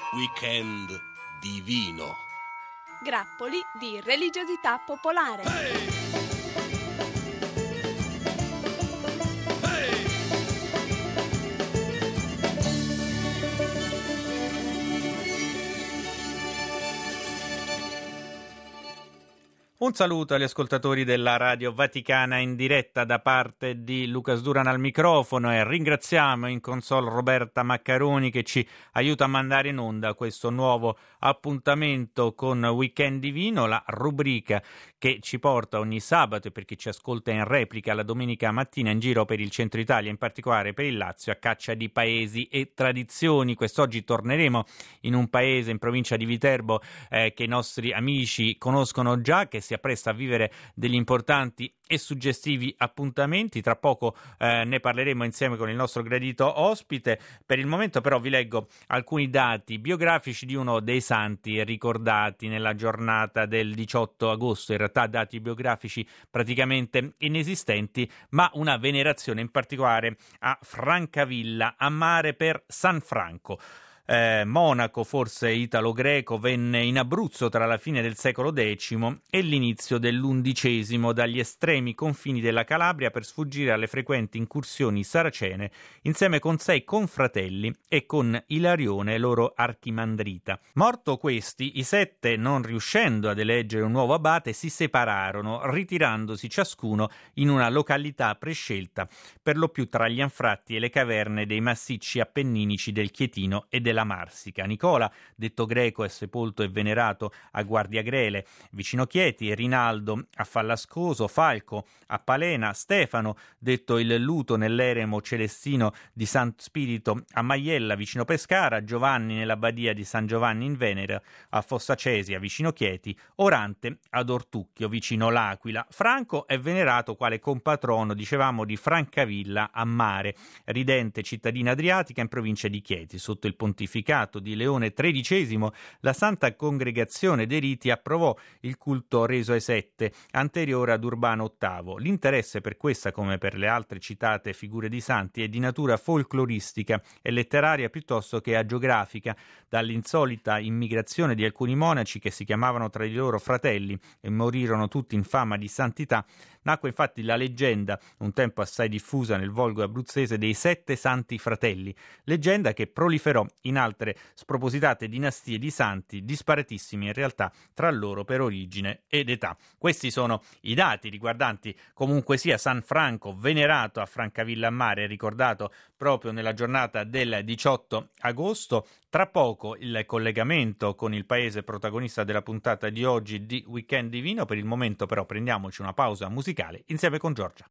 Weekend divino. Grappoli di religiosità popolare. Un saluto agli ascoltatori della Radio Vaticana in diretta da parte di Lucas Duran al microfono e ringraziamo in console Roberta Maccaroni che ci aiuta a mandare in onda questo nuovo appuntamento con Weekend Divino, la rubrica che ci porta ogni sabato e per chi ci ascolta in replica la domenica mattina in giro per il centro Italia, in particolare per il Lazio, a caccia di paesi e tradizioni. Quest'oggi torneremo in un paese in provincia di Viterbo che i nostri amici conoscono già, che si appresta a vivere degli importanti e suggestivi appuntamenti. Tra poco ne parleremo insieme con il nostro gradito ospite. Per il momento però vi leggo alcuni dati biografici di uno dei santi ricordati nella giornata del 18 agosto, in realtà dati biografici praticamente inesistenti, ma una venerazione in particolare a Francavilla a Mare per San Franco. Monaco, forse italo-greco, venne in Abruzzo tra la fine del secolo X e l'inizio dell'undicesimo dagli estremi confini della Calabria per sfuggire alle frequenti incursioni saracene insieme con 6 confratelli e con Ilarione, loro archimandrita. Morto questi, i 7, non riuscendo ad eleggere un nuovo abate, si separarono, ritirandosi ciascuno in una località prescelta, per lo più tra gli anfratti e le caverne dei massicci appenninici del Chietino e della Marsica. Nicola, detto Greco, è sepolto e venerato a Guardiagrele, vicino Chieti, Rinaldo a Fallascoso, Falco a Palena, Stefano, detto il Luto nell'eremo celestino di San Spirito a Maiella, vicino Pescara, Giovanni nell'abbadia di San Giovanni in Venere, a Fossacesia, vicino Chieti, Orante ad Ortucchio, vicino L'Aquila. Franco è venerato quale compatrono, dicevamo, di Francavilla a Mare, ridente cittadina adriatica in provincia di Chieti. Sotto il pontificato di Leone XIII, la Santa Congregazione dei Riti approvò il culto reso ai 7, anteriore ad Urbano VIII. L'interesse per questa, come per le altre citate figure di santi, è di natura folcloristica e letteraria piuttosto che agiografica, dall'insolita immigrazione di alcuni monaci che si chiamavano tra di loro fratelli e morirono tutti in fama di santità. Nacque infatti la leggenda, un tempo assai diffusa nel volgo abruzzese, dei 7 santi fratelli, leggenda che proliferò in altre spropositate dinastie di santi, disparatissimi in realtà tra loro per origine ed età. Questi sono i dati riguardanti comunque sia San Franco, venerato a Francavilla a Mare, ricordato proprio nella giornata del 18 agosto. Tra poco il collegamento con il paese protagonista della puntata di oggi di Weekend Divino. Per il momento però prendiamoci una pausa musicale insieme con Giorgia.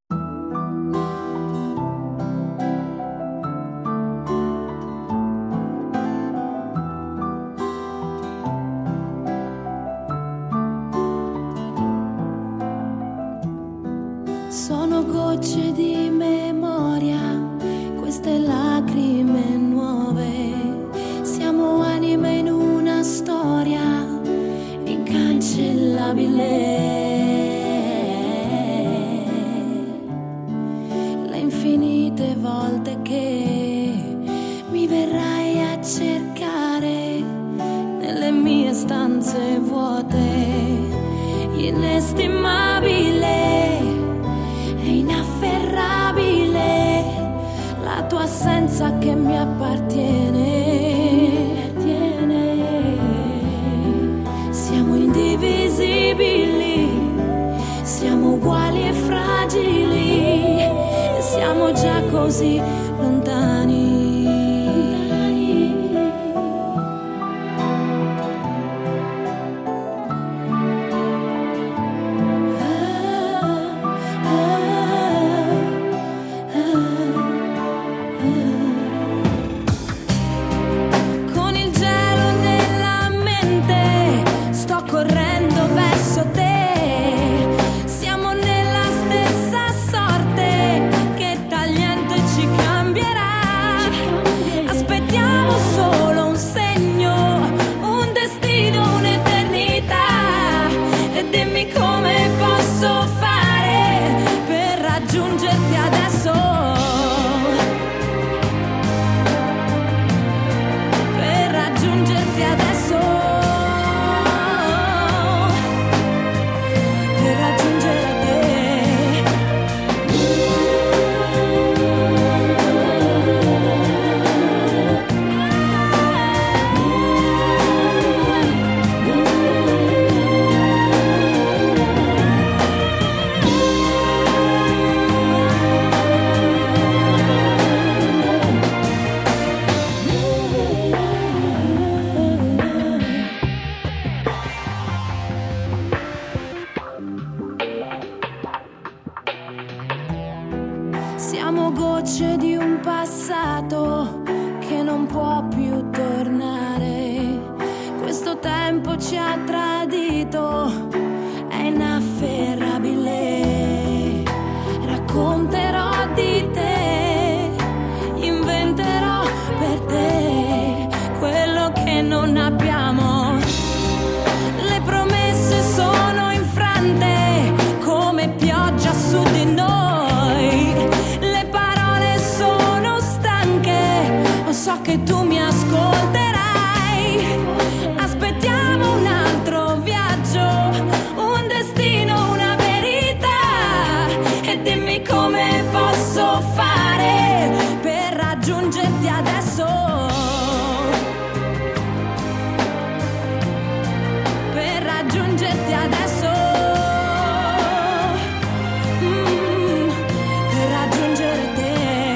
Sono gocce di memoria, queste lacrime nuove, siamo anime in una storia incancellabile. Le infinite volte che mi verrai a cercare nelle mie stanze vuote, inestimabile e inafferrabile la tua assenza che mi appartiene. Siamo indivisibili, siamo uguali e fragili, siamo già così lontani. Per raggiungere passato che non può più tornare. Questo tempo ci ha tradito, è inafferrabile. Racconterò di te, inventerò per te quello che non abbiamo. Le promesse sono infrante come pioggia su di noi. Le parole sono stanche, lo so che tu mi ascolterai. Aspettiamo un altro viaggio, un destino, una verità. E dimmi come posso fare per raggiungerti adesso. Per raggiungerti adesso. Per raggiungere te.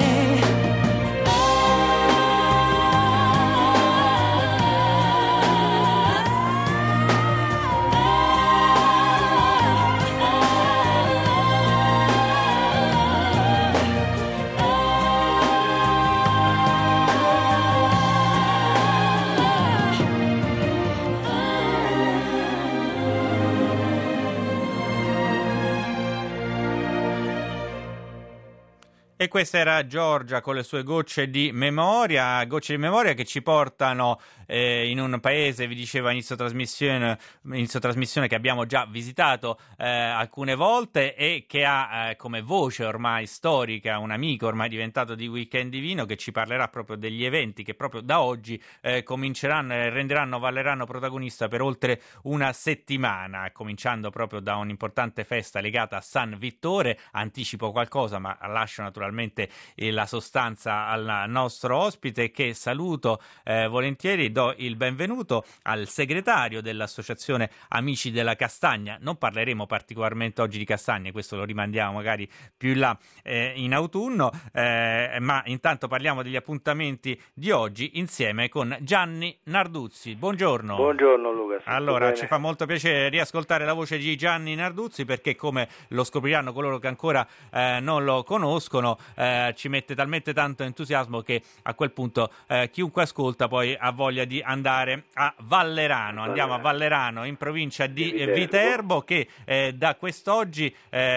E questa era Giorgia con le sue gocce di memoria che ci portano in un paese, vi dicevo inizio trasmissione che abbiamo già visitato alcune volte e che ha come voce ormai storica un amico ormai diventato di Weekend Divino, che ci parlerà proprio degli eventi che proprio da oggi cominceranno e valleranno protagonista per oltre una settimana, cominciando proprio da un'importante festa legata a San Vittore. Anticipo qualcosa ma lascio naturalmente la sostanza al nostro ospite, che saluto volentieri. Do il benvenuto al segretario dell'associazione Amici della Castagna. Non parleremo particolarmente oggi di castagne, questo lo rimandiamo magari più in là in autunno, ma intanto parliamo degli appuntamenti di oggi insieme con Gianni Narduzzi. Buongiorno. Buongiorno Luca. Allora, ci fa molto piacere riascoltare la voce di Gianni Narduzzi, perché come lo scopriranno coloro che ancora non lo conoscono, ci mette talmente tanto entusiasmo che a quel punto chiunque ascolta poi ha voglia di andare a Vallerano. Andiamo a Vallerano, in provincia di Viterbo, che da quest'oggi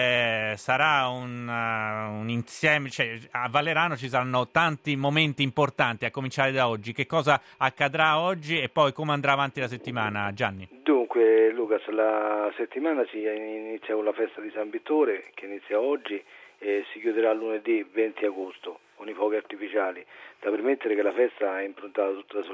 sarà un insieme, cioè a Vallerano ci saranno tanti momenti importanti a cominciare da oggi. Che cosa accadrà oggi e poi come andrà avanti la settimana, Gianni? Dunque Lucas, la settimana si inizia con la festa di San Vittore, che inizia oggi e si chiuderà lunedì 20 agosto con i fuochi artificiali. Da premettere che la festa è improntata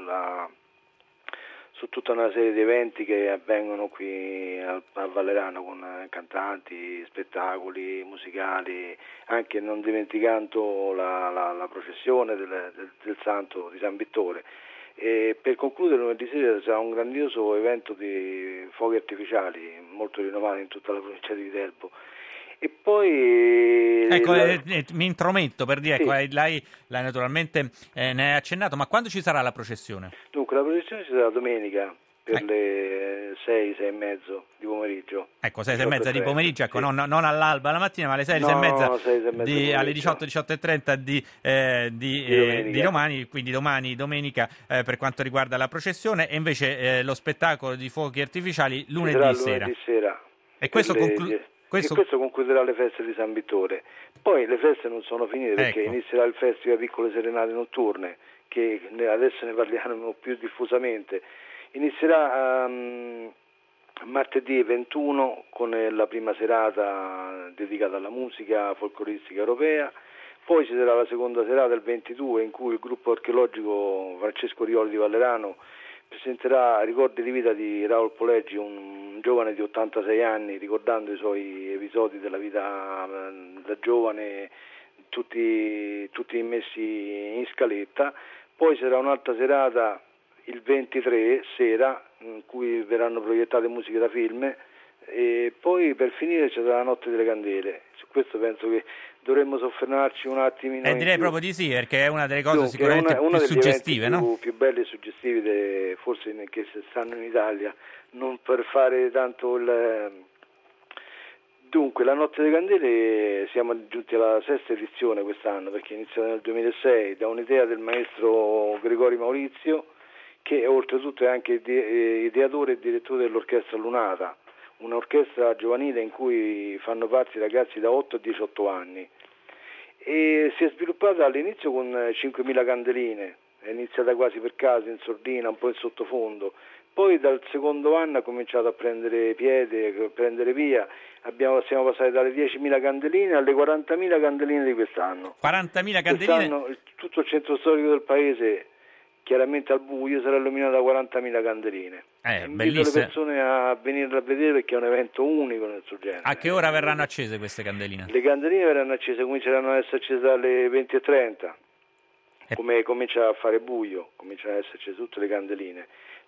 su tutta una serie di eventi che avvengono qui a Vallerano, con cantanti, spettacoli musicali, anche non dimenticando la processione del santo di San Vittore. E per concludere, lunedì sera sarà un grandioso evento di fuochi artificiali molto rinomato in tutta la provincia di Viterbo. E poi mi intrometto per dire, sì. Lei naturalmente ne ha accennato, ma quando ci sarà la processione? Dunque la processione ci sarà domenica per le 6 e mezzo di pomeriggio. Ecco, 6 e mezza di pomeriggio, ecco, sì. non all'alba la mattina, ma alle 6 e mezza alle 18:30 di domani, quindi domani domenica per quanto riguarda la processione, e invece lo spettacolo di fuochi artificiali lunedì sera. E questo concluderà le feste di San Vittore. Poi le feste non sono finite, perché inizierà il Festival Piccole Serenate Notturne, che adesso ne parliamo più diffusamente. Inizierà martedì 21 con la prima serata dedicata alla musica folcloristica europea. Poi ci sarà la seconda serata il 22, in cui il gruppo archeologico Francesco Rioli di Vallerano presenterà ricordi di vita di Raul Poleggi, un giovane di 86 anni, ricordando i suoi episodi della vita da giovane, tutti messi in scaletta. Poi sarà un'altra serata il 23 sera, in cui verranno proiettate musiche da film, e poi per finire ci sarà la Notte delle Candele. Su questo penso che dovremmo soffermarci un attimino. Direi proprio di sì, perché è una delle cose sicuramente più suggestive, no? Più belle e suggestive forse che stanno in Italia, non per fare tanto Dunque, la Notte delle Candele siamo giunti alla 6ª edizione quest'anno, perché è iniziata nel 2006 da un'idea del maestro Gregori Maurizio, che oltretutto è anche ideatore e direttore dell'Orchestra Lunata, un'orchestra giovanile in cui fanno parte ragazzi da 8 a 18 anni. E si è sviluppata all'inizio con 5.000 candeline, è iniziata quasi per caso, in sordina, un po' in sottofondo. Poi dal secondo anno ha cominciato a prendere piede, a prendere via, siamo passati dalle 10.000 candeline alle 40.000 candeline di quest'anno. 40.000 candeline? Quest'anno tutto il centro storico del paese, chiaramente al buio, sarà illuminato da 40.000 candeline. Invito le persone a venire a vedere perché è un evento unico nel suo genere. A che ora verranno accese queste candeline? Le candeline verranno accese, cominceranno ad essere accese alle 20:30, come comincia a fare buio, cominciano ad essere accese tutte le candeline.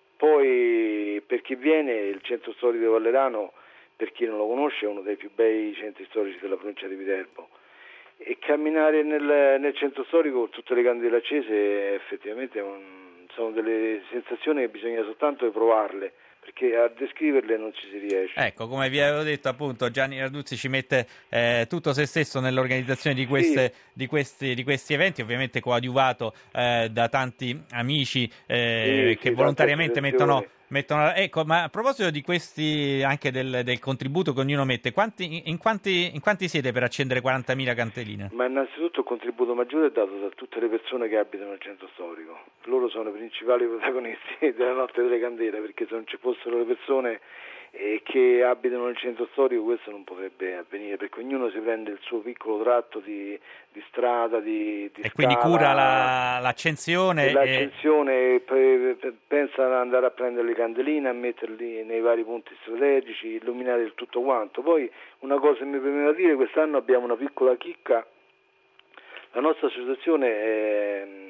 Poi per chi viene, il centro storico di Vallerano, per chi non lo conosce, è uno dei più bei centri storici della provincia di Viterbo, e camminare nel centro storico con tutte le candele accese effettivamente sono delle sensazioni che bisogna soltanto provarle, perché a descriverle non ci si riesce. Ecco, come vi avevo detto, appunto, Gianni Narduzzi ci mette tutto se stesso nell'organizzazione di questi eventi, ovviamente coadiuvato da tanti amici che volontariamente mettono. Ecco, ma a proposito di questi, anche del contributo che ognuno mette, in quanti siete per accendere 40.000 candeline? Ma innanzitutto il contributo maggiore è dato da tutte le persone che abitano nel centro storico. Loro sono i principali protagonisti della Notte delle Candele, perché se non ci fossero le persone che abitano nel centro storico questo non potrebbe avvenire, perché ognuno si prende il suo piccolo tratto di strada, di e scala, quindi cura l'accensione. L'accensione, pensa ad andare a prendere le candeline, a metterli nei vari punti strategici, illuminare il tutto quanto. Poi una cosa mi preme da dire, quest'anno abbiamo una piccola chicca. La nostra associazione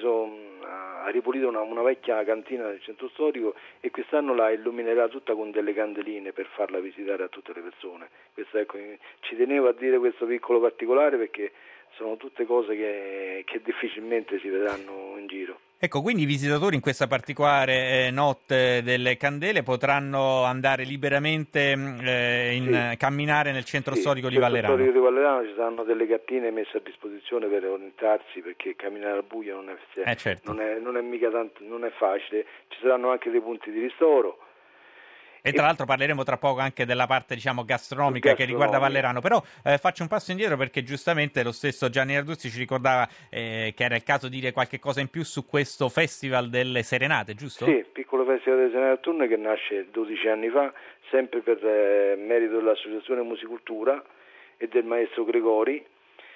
ha ripulito una vecchia cantina del centro storico e quest'anno la illuminerà tutta con delle candeline per farla visitare a tutte le persone. Questo, ecco, ci tenevo a dire questo piccolo particolare perché sono tutte cose che difficilmente si vedranno in giro. Ecco, quindi i visitatori in questa particolare Notte delle Candele potranno andare liberamente camminare nel centro storico di Vallerano. Nel centro storico di Vallerano ci saranno delle cartine messe a disposizione per orientarsi, perché camminare al buio non è mica tanto, non è facile. Ci saranno anche dei punti di ristoro. E tra l'altro parleremo tra poco anche della parte, diciamo, gastronomica che riguarda Vallerano, però faccio un passo indietro perché giustamente lo stesso Gianni Narduzzi ci ricordava che era il caso di dire qualche cosa in più su questo Festival delle Serenate, giusto? Sì, piccolo Festival delle Serenate notturne che nasce 12 anni fa, sempre per merito dell'Associazione Musicultura e del maestro Gregori,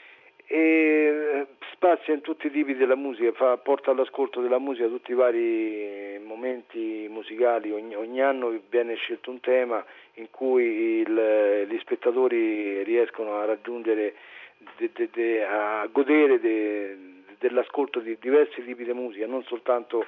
e spazia in tutti i tipi della musica, porta all'ascolto della musica tutti i vari momenti musicali. Ogni anno viene scelto un tema in cui gli spettatori riescono a raggiungere, a godere dell'ascolto di diversi tipi di musica, non soltanto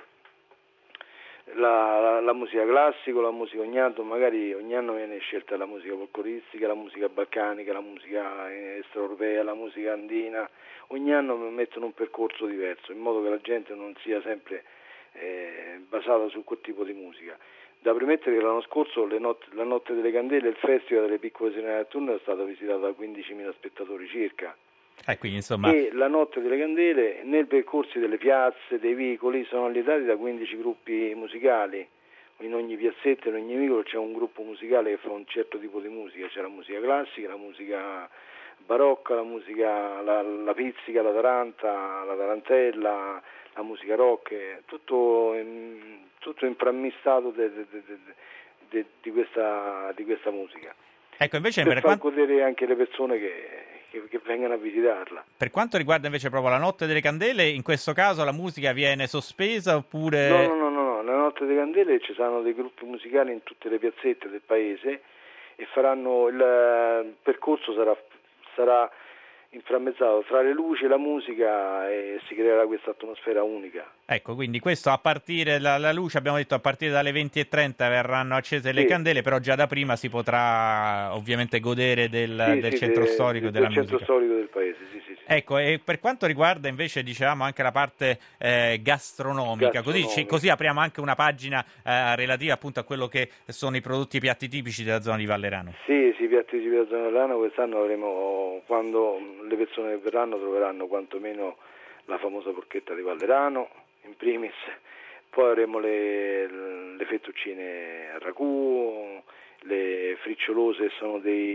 la musica classica, la musica ogni anno viene scelta la musica folcloristica, la musica balcanica, la musica extraeuropea, la musica andina. Ogni anno mettono un percorso diverso in modo che la gente non sia sempre basata su quel tipo di musica. Da premettere che l'anno scorso la Notte delle Candele, il Festival delle Piccole Serenate Notturne, è stato visitato da 15.000 spettatori circa. Quindi, insomma... E la Notte delle Candele, nei percorsi delle piazze, dei vicoli, sono allietati da 15 gruppi musicali. In ogni piazzetta, in ogni vicolo c'è un gruppo musicale che fa un certo tipo di musica. C'è la musica classica, la musica barocca, la musica, la pizzica, la taranta, la tarantella, la musica rock, tutto inframmistato di questa musica. Ecco, invece per far godere anche le persone che vengano a visitarla. Per quanto riguarda invece proprio la Notte delle Candele, in questo caso la musica viene sospesa oppure... No, la Notte delle Candele ci saranno dei gruppi musicali in tutte le piazzette del paese e faranno il percorso sarà inframmezzato tra le luci e la musica e si creerà questa atmosfera unica. Ecco, quindi questo a partire dalla luce, abbiamo detto a partire dalle 20:30 verranno accese le candele, però già da prima si potrà ovviamente godere del centro storico della musica. Del centro storico del paese, sì. Ecco, e per quanto riguarda invece dicevamo anche la parte gastronomica, così apriamo anche una pagina relativa appunto a quello che sono i prodotti, i piatti tipici della zona di Vallerano. Sì, i piatti tipici della zona di Vallerano quest'anno avremo, quando le persone che verranno troveranno quantomeno la famosa porchetta di Vallerano, in primis, poi avremo le fettuccine a ragù, le fricciolose, sono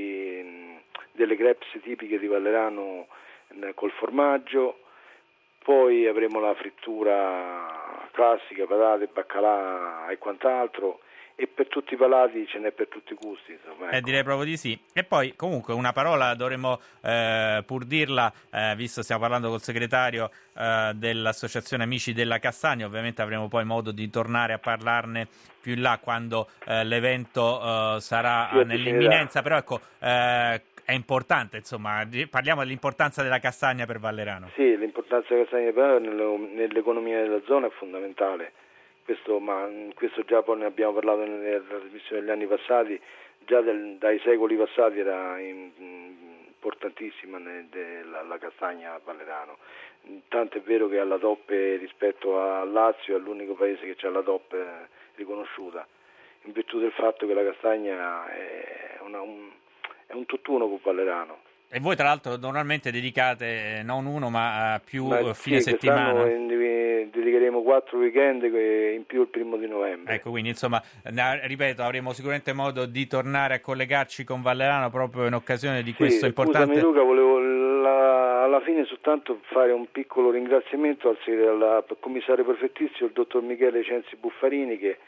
delle crepes tipiche di Vallerano col formaggio, poi avremo la frittura classica, patate, baccalà e quant'altro, e per tutti i palati ce n'è per tutti i gusti, insomma, ecco. Direi proprio di sì. E poi comunque una parola dovremmo pur dirla, visto stiamo parlando col segretario dell'Associazione Amici della Castagna, ovviamente avremo poi modo di tornare a parlarne più in là quando l'evento sarà nell'imminenza, però ecco, è importante, insomma, parliamo dell'importanza della castagna per Vallerano. Sì, l'importanza della castagna per Vallerano nell'economia della zona è fondamentale. Questo già poi ne abbiamo parlato nelle trasmissioni degli anni passati, già dai secoli passati era importantissima la castagna a Vallerano, tanto è vero che alla top rispetto al Lazio è l'unico paese che ha la top riconosciuta, in virtù del fatto che la castagna è un tutt'uno con Vallerano. E voi tra l'altro normalmente dedicate non uno ma più fine settimana? Dedicheremo 4 weekend in più il 1° di novembre. Ecco, quindi insomma, ripeto, avremo sicuramente modo di tornare a collegarci con Vallerano proprio in occasione di questo importante... Scusami Luca, volevo alla fine soltanto fare un piccolo ringraziamento al commissario prefettizio, il dottor Michele Censi Buffarini, che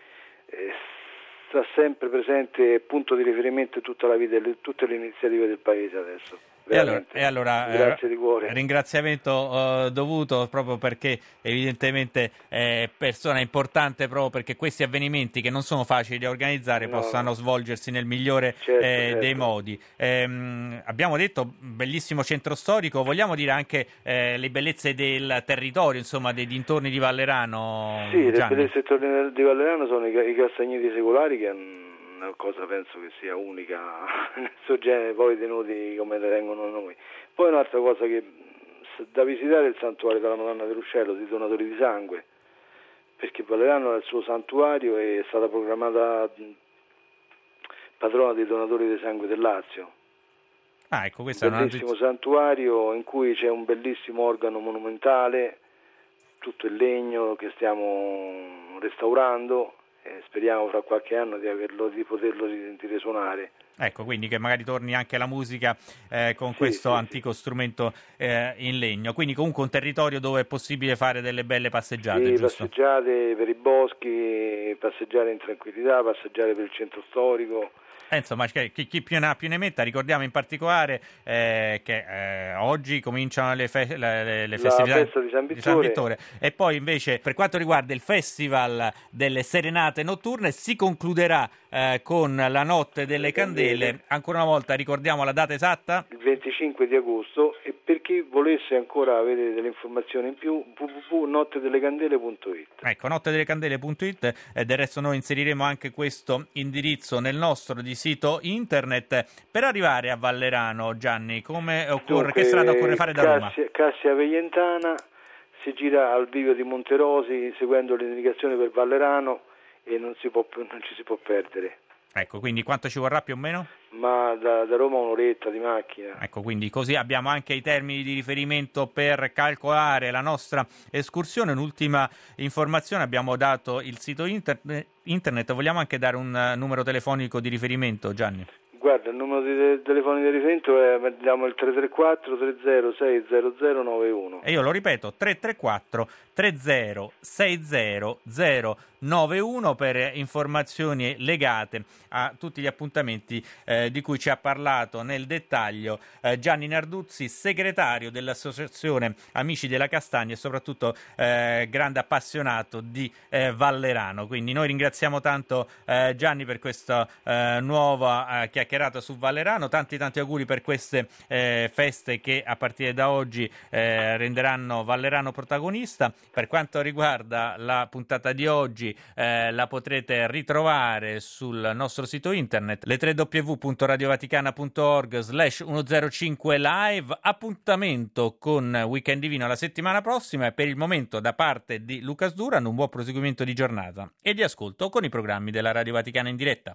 sta sempre presente, punto di riferimento tutta la vita e tutte le iniziative del paese adesso. E allora grazie di cuore. Ringraziamento dovuto proprio perché evidentemente è persona importante, proprio perché questi avvenimenti che non sono facili da organizzare possano svolgersi nel migliore dei modi. Abbiamo detto bellissimo centro storico, vogliamo dire anche le bellezze del territorio, insomma dei dintorni di Vallerano? Sì, le bellezze di Vallerano sono i castagneti secolari, che una cosa penso che sia unica nel suo genere, poi tenuti come le tengono noi. Poi un'altra cosa che da visitare è il santuario della Madonna dell'Uccello, di donatori di sangue, perché Vallerano è il suo santuario e è stata proclamata patrona dei donatori di sangue del Lazio. Ecco, questo è un bellissimo santuario in cui c'è un bellissimo organo monumentale, tutto in legno, che stiamo restaurando. Speriamo fra qualche anno di poterlo risentire suonare. Ecco, quindi che magari torni anche la musica con questo antico strumento in legno. Quindi comunque un territorio dove è possibile fare delle belle passeggiate, sì, giusto? Passeggiate per i boschi, passeggiare in tranquillità, passeggiare per il centro storico. Insomma, chi più ne metta. Ricordiamo in particolare che oggi cominciano le festività di San Vittore, e poi invece per quanto riguarda il Festival delle Serenate Notturne si concluderà con la Notte delle Candele. Ancora una volta ricordiamo la data esatta? Il 25 di agosto, e per chi volesse ancora avere delle informazioni in più, www.nottedellecandele.it. Ecco, nottedelecandele.it, del resto noi inseriremo anche questo indirizzo nel nostro di sito internet. Per arrivare a Vallerano, Gianni, come occorre? Che strada occorre fare da Roma? Cassia Veientana, si gira al bivio di Monterosi seguendo le indicazioni per Vallerano e non ci si può perdere. Ecco, quindi quanto ci vorrà più o meno? Ma da Roma un'oretta di macchina. Ecco, quindi così abbiamo anche i termini di riferimento per calcolare la nostra escursione. Un'ultima informazione, abbiamo dato il sito internet, vogliamo anche dare un numero telefonico di riferimento, Gianni? Guarda, il numero di telefono di riferimento è il 334 30 600 91. E io lo ripeto, 334 30 600 91 per informazioni legate a tutti gli appuntamenti di cui ci ha parlato nel dettaglio Gianni Narduzzi, segretario dell'Associazione Amici della Castagna e soprattutto grande appassionato di Vallerano. Quindi noi ringraziamo tanto Gianni per questa nuova chiacchierata chiacchierata su Vallerano. Tanti auguri per queste feste che a partire da oggi renderanno Vallerano protagonista. Per quanto riguarda la puntata di oggi, la potrete ritrovare sul nostro sito internet, le www.radiovaticana.org/105 live. Appuntamento con Weekend Divino la settimana prossima, e per il momento da parte di Lucas Duran un buon proseguimento di giornata e di ascolto con i programmi della Radio Vaticana in diretta.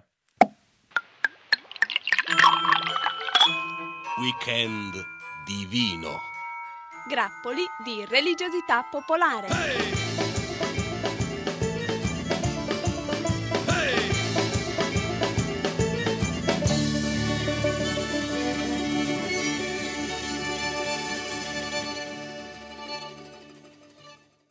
Weekend Divino. Grappoli di religiosità popolare.